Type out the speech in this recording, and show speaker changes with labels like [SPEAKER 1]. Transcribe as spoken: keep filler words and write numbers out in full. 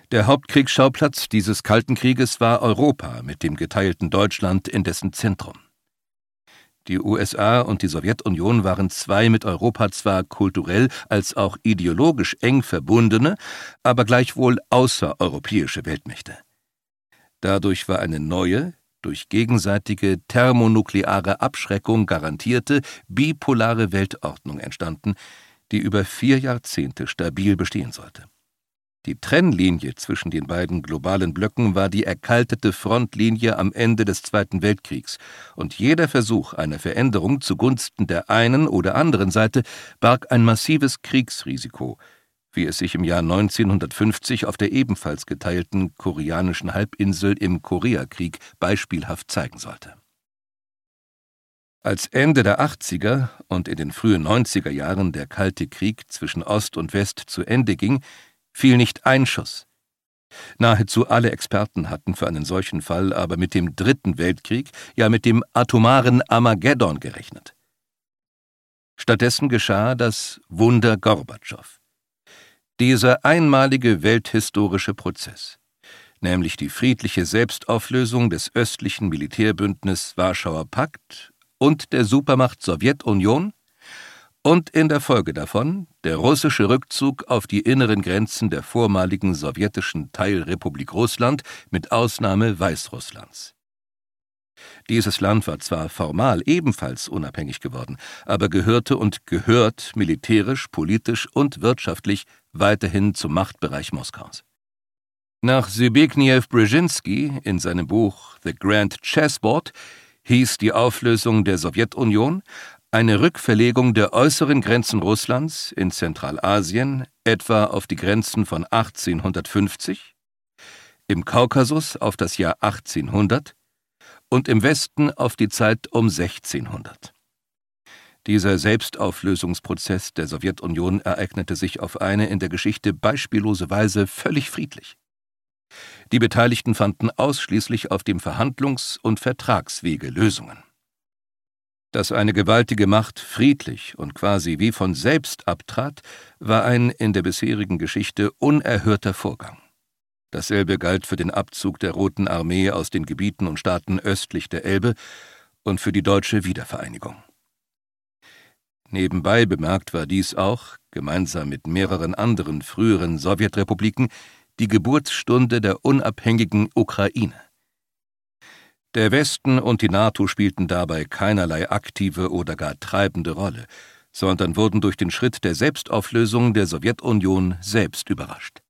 [SPEAKER 1] Der Hauptkriegsschauplatz dieses Kalten Krieges war Europa mit dem geteilten Deutschland in dessen Zentrum. Die U S A und die Sowjetunion waren zwei mit Europa zwar kulturell als auch ideologisch eng verbundene, aber gleichwohl außereuropäische Weltmächte. Dadurch war eine neue, durch gegenseitige thermonukleare Abschreckung garantierte, bipolare Weltordnung entstanden, die über vier Jahrzehnte stabil bestehen sollte. Die Trennlinie zwischen den beiden globalen Blöcken war die erkaltete Frontlinie am Ende des Zweiten Weltkriegs, und jeder Versuch einer Veränderung zugunsten der einen oder anderen Seite barg ein massives Kriegsrisiko, wie es sich im Jahr neunzehnhundertfünfzig auf der ebenfalls geteilten koreanischen Halbinsel im Koreakrieg beispielhaft zeigen sollte. Als Ende der achtziger und in den frühen neunziger Jahren der Kalte Krieg zwischen Ost und West zu Ende ging, fiel nicht ein Schuss. Nahezu alle Experten hatten für einen solchen Fall aber mit dem Dritten Weltkrieg, ja mit dem atomaren Armageddon gerechnet. Stattdessen geschah das Wunder Gorbatschow. Dieser einmalige welthistorische Prozess, nämlich die friedliche Selbstauflösung des östlichen Militärbündnisses Warschauer Pakt und der Supermacht Sowjetunion, und in der Folge davon der russische Rückzug auf die inneren Grenzen der vormaligen sowjetischen Teilrepublik Russland mit Ausnahme Weißrusslands. Dieses Land war zwar formal ebenfalls unabhängig geworden, aber gehörte und gehört militärisch, politisch und wirtschaftlich weiterhin zum Machtbereich Moskaus. Nach Zbigniew Brzezinski in seinem Buch The Grand Chessboard hieß die Auflösung der Sowjetunion eine Rückverlegung der äußeren Grenzen Russlands in Zentralasien etwa auf die Grenzen von achtzehnhundertfünfzig, im Kaukasus auf das Jahr achtzehnhundert und im Westen auf die Zeit um sechzehnhundert. Dieser Selbstauflösungsprozess der Sowjetunion ereignete sich auf eine in der Geschichte beispiellose Weise völlig friedlich. Die Beteiligten fanden ausschließlich auf dem Verhandlungs- und Vertragswege Lösungen. Dass eine gewaltige Macht friedlich und quasi wie von selbst abtrat, war ein in der bisherigen Geschichte unerhörter Vorgang. Dasselbe galt für den Abzug der Roten Armee aus den Gebieten und Staaten östlich der Elbe und für die deutsche Wiedervereinigung. Nebenbei bemerkt war dies auch, gemeinsam mit mehreren anderen früheren Sowjetrepubliken, die Geburtsstunde der unabhängigen Ukraine. Der Westen und die NATO spielten dabei keinerlei aktive oder gar treibende Rolle, sondern wurden durch den Schritt der Selbstauflösung der Sowjetunion selbst überrascht.